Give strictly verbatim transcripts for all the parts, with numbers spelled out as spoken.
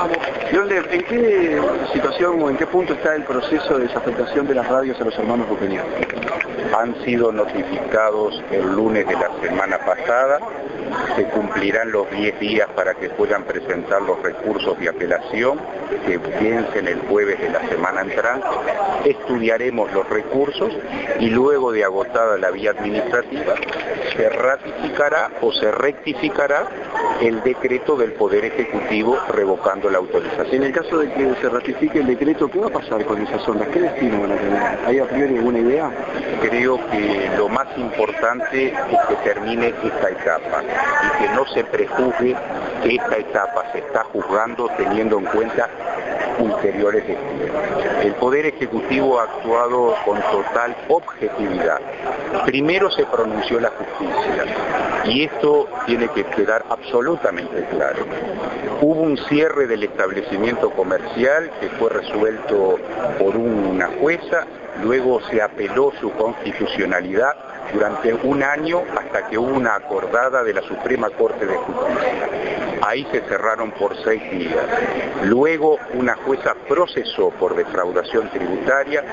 Leonel, ¿en qué situación o en qué punto está el proceso de desafectación de las radios a los hermanos Ruppenian? Han sido notificados el lunes de la semana pasada, se cumplirán los diez días para que puedan presentar los recursos de apelación, que vencen el jueves de la semana entrante. Estudiaremos los recursos y luego de agotada la vía administrativa se ratificará o se rectificará el decreto del Poder Ejecutivo revocando la autorización. En el caso de que se ratifique el decreto, ¿qué va a pasar con esas ondas? ¿Qué destino van a tener? ¿Hay a priori alguna idea? Creo que lo más importante es que termine esta etapa y que no se prejuzgue que esta etapa se está juzgando teniendo en cuenta ulteriores destinos. El Poder Ejecutivo ha actuado con total objetividad. Primero se pronunció la justicia y esto tiene que quedar absolutamente claro. Hubo un cierre del establecimiento comercial que fue resuelto por una jueza, luego se apeló su constitucionalidad durante un año hasta que hubo una acordada de la Suprema Corte de Justicia. Ahí se cerraron por seis días. Luego una jueza procesó por defraudación tributaria,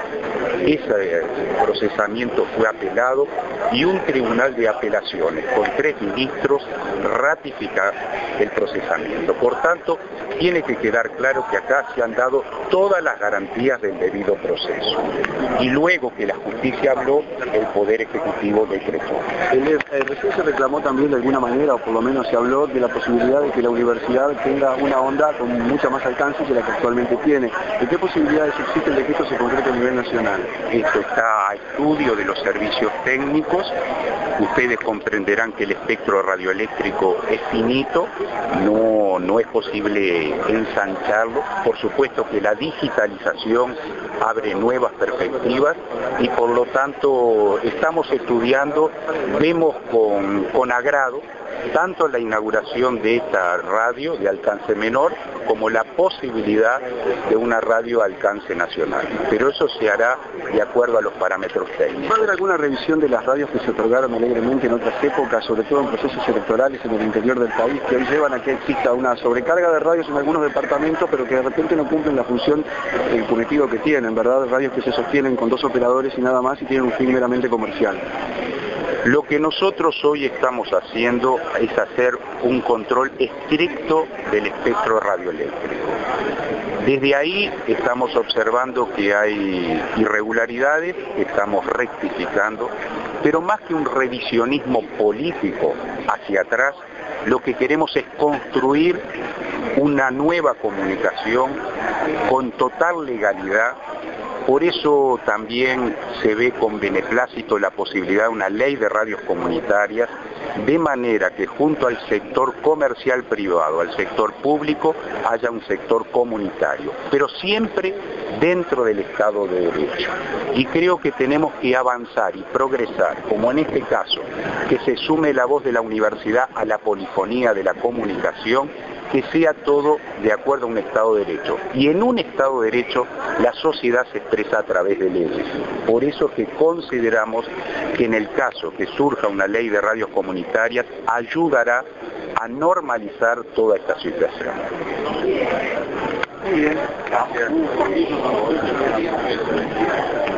ese procesamiento fue apelado y un tribunal de apelaciones con tres ministros ratifica el procesamiento. Por tanto, tiene que quedar claro que acá se han dado todas las garantías del debido proceso. Y luego que la justicia habló, el Poder Ejecutivo decretó. El, el recién se reclamó también de alguna manera, o por lo menos se habló de la posibilidad de que la universidad tenga una onda con mucha más alcance que la que actualmente tiene. ¿De qué posibilidades existen de que esto se concrete a nivel nacional? Esto está a estudio de los servicios técnicos. Ustedes comprenderán que el espectro radioeléctrico es finito, no, no es posible ensancharlo. Por supuesto que la digitalización abre nuevas perspectivas y por lo tanto estamos estudiando, vemos con, con agrado tanto la inauguración de esta radio de alcance menor como la posibilidad de una radio a alcance nacional. Pero eso se hará de acuerdo a los parámetros técnicos. ¿Va a haber alguna revisión de las radios que se otorgaron alegremente en otras épocas, sobre todo en procesos electorales en el interior del país, que hoy llevan a que exista una sobrecarga de radios en algunos departamentos, pero que de repente no cumplen la función, el cometido que tienen, ¿verdad? Radios que se sostienen con dos operadores y nada más y tienen un fin meramente comercial. Lo que nosotros hoy estamos haciendo es hacer un control estricto del espectro radioeléctrico. Desde ahí estamos observando que hay irregularidades, que estamos rectificando, pero más que un revisionismo político hacia atrás, lo que queremos es construir una nueva comunicación con total legalidad. Por eso también se ve con beneplácito la posibilidad de una ley de radios comunitarias, de manera que junto al sector comercial privado, al sector público, haya un sector comunitario, pero siempre dentro del Estado de Derecho. Y creo que tenemos que avanzar y progresar, como en este caso, que se sume la voz de la universidad a la polifonía de la comunicación, que sea todo de acuerdo a un Estado de Derecho. Y en un Estado de Derecho la sociedad se expresa a través de leyes. Por eso es que consideramos que en el caso que surja una ley de radios comunitarias ayudará a normalizar toda esta situación. Muy bien, gracias.